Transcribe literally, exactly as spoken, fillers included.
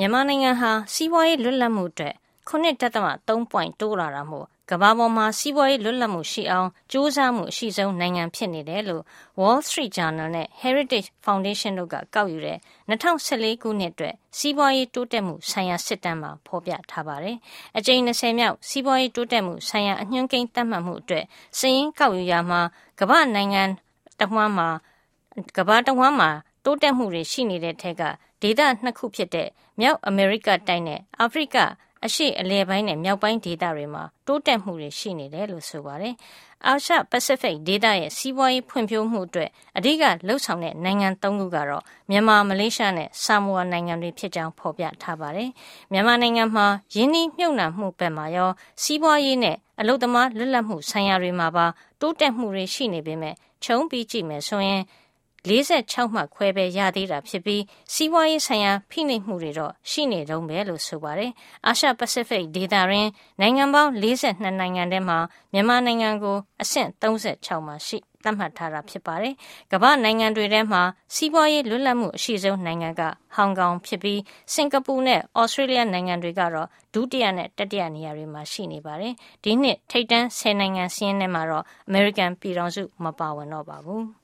မြန်မာနိုင်ငံဟာစီးပွားရေးလွတ်လပ်မှုအတွက်ခုနှစ်ဒသမ သုံး ပွိုင်တိုးလာတာမို့ကမ္ဘာပေါ်မှာစီးပွားရေးလွတ်လပ်မှုရှိအောင်ကြိုးစားမှုအရှိဆုံးနိုင်ငံဖြစ်နေတယ်လို့ Wall Street Journal နဲ့ Heritage Foundation တို့ကကောက်ယူတဲ့၂၀၁၄ ခုနှစ်အတွက်စီးပွားရေးတိုးတက်မှုဆိုင်ရာစစ်တမ်းမှာဖော်ပြထားပါတယ်။အကြိမ်၂၀မြောက်စီးပွားရေးတိုးတက်မှုဆိုင်ရာအညွှန်းကိန်းသတ်မှတ်မှုအတွက်စာရင်းကောက်ယူရာမှာကမ္ဘာနိုင်ငံတဝန်းမှာကမ္ဘာတဝန်းမှာတိုးတက်မှုတွေရှိနေတဲ့ထက်ကဒေသနှစ်ခုဖြစ်တဲ့မြောက်အမေရိကတိုက်နဲ့အာဖရိကအရှေ့အလယ်ပိုင်းနဲ့မြောက်ပိုင်းဒေသတွေမှာတိုးတက်မှုတွေရှိနေတယ်လို့ဆိုပါတယ်။အာရှပစိဖိတ်ဒေသရဲ့စီးပွားရေးဖွံ့ဖြိုးမှုအတွက်အဓိကလှုပ်ဆောင်တဲ့နိုင်ငံသုံးခုကတော့မြန်မာ၊မလေးရှားနဲ့ဆာမိုအာနိုင်ငံတွေဖြစ်ကြောင်းဖော်ပြထားပါတယ်။မြန်မာနိုင်ငံမှာယင်းနှိမ့်မြုပ်နှံမှုဘက်မှာရောစီးပွားရေးနဲ့အလုပ်သမားလွတ်လပ်မှုဆိုင်ရာတွေမှာပါတိုးတက်မှုတွေရှိနေပေမဲ့ခြုံပြီးကြည့်မယ်ဆိုရင်၄၆မှတ်ခွဲပဲရသေးတာဖြစ်ပြီးစီးပွားရေးဆိုင်ရာဖိနှိပ်မှုတွေတော့ရှိနေတုန်းပဲလို့ဆိုပါတယ်။အာရှပစိဖိတ်ဒေသတွင်နိုင်ငံပေါင်း၄၂နိုင်ငံထဲမှာမြန်မာနိုင်ငံကိုအဆင့်၃၆မှာရှိသတ်မှတ်ထားတာဖြစ်ပါတယ်။ကမ္ဘာနိုင်ငံတွေထဲမှာစီးပွားရေးလွတ်လပ်မှုအရှိဆုံးနိုင်ငံကဟောင်ကောင်ဖြစ်ပြီးစင်ကာပူနဲ့ဩစတြေးလျနိုင်ငံတွေကတော့ဒုတိယနဲ့တတိယနေရာတွေမှာရှိနေပါတယ်။ဒီနှစ်ထိပ်တန်း၁၀နိုင်ငံစာရင်းထဲမှာတော့အမေရိကန်ပြည်ထောင်စုမပါဝင်တော့ပါဘူး။